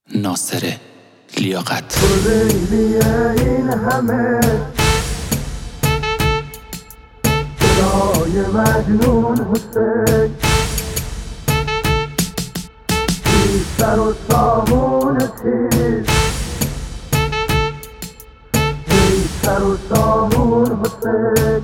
ناصر لیاقت. تو لیلی این همه صدای مجنون حسین، بی سر و سامون تیز، بی سر و سامون حسین.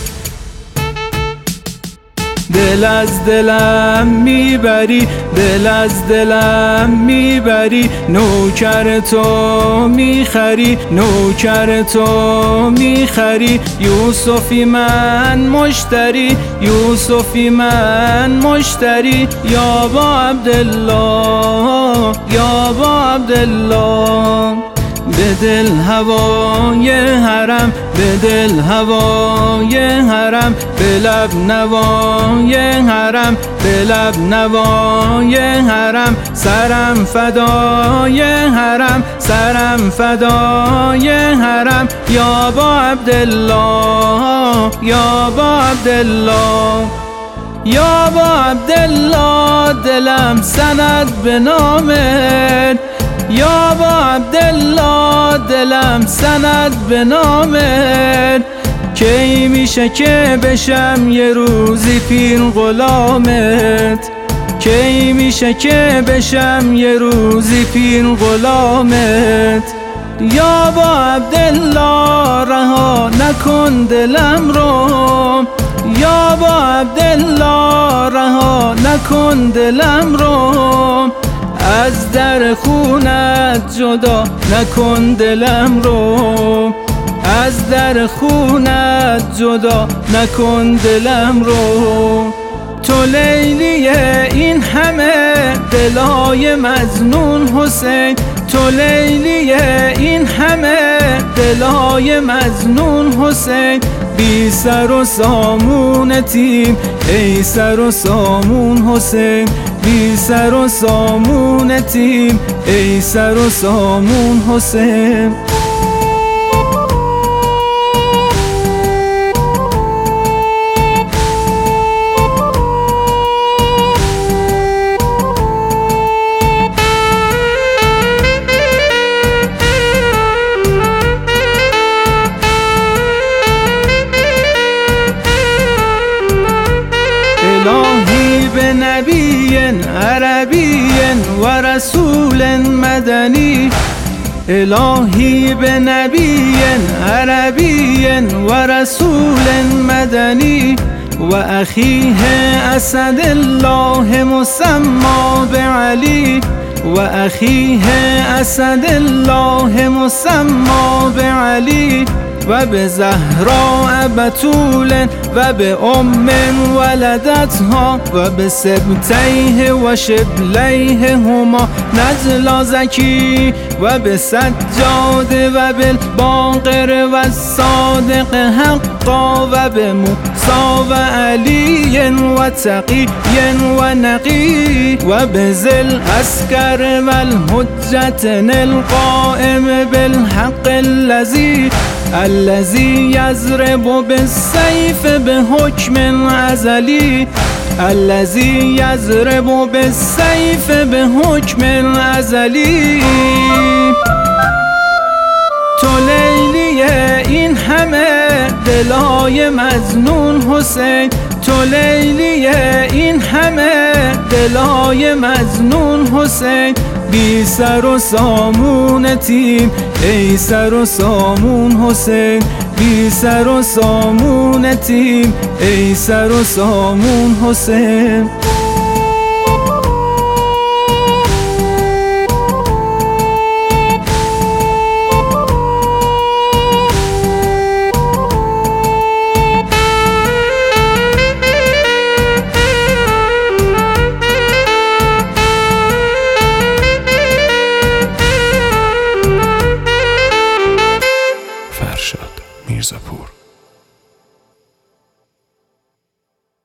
دل از دلم میبری، دل از دلم میبری، نوکر تو میخری، نوکر تو میخری. یوسفی من مشتری، یوسفی من مشتری. یا با عبدالله، یا با عبدالله. به دل هوای حرم، به دل هوای حرم، به لب نوای حرم، به لب نوای حرم. سرم فدای حرم، سرم فدای حرم. یا با عبدالله، یا با عبدالله، یا با عبدالله. دلم سند به نامت، یا با عبدالله. دلم سند به نامت. کی میشه که بشم یه روزی پیر غلامت؟ کی میشه که بشم یه روزی پیر غلامت؟ یا با عبدالله رها نکن دلم رو، یا با عبدالله رها نکن دلم رو. از در خونت جدا نکن دلم رو، از در خونت جدا نکن دلم رو. تو لیلی این همه دلای مظنون حسین، تو لیلی این همه دلای مظنون حسین. بی سر و سامونتیم ای سر و سامون حسین، بی سر و سامونتیم ای سر و سامون حسین. الهی به نبی عربی و رسول مدنی، الهی به نبی عربی و رسول مدنی. و اخیه اسد الله مسمی بعلی، و اخیه اسد الله مسمی بعلی. و به زهراء بتول و به ام ولدتها و به سبتیه و شبلیه هما نزل زکی. و به سجاد و بالباقر و الصادق حقا و به موسی و علی و تقی و نقی. و به ذل عسکر و الحجة القائم بالحق الذي يضرب بالسيف بحكم ازلی، الذي يضرب بالسيف بحكم ازلی. تو لیلی این همه دلای مظنون حسین، تو لیلی این همه دلای مظنون حسین. بی سر و سامونتیم ای سر و سامون حسین، بی سر و سامونتیم ای سر و سامون حسین.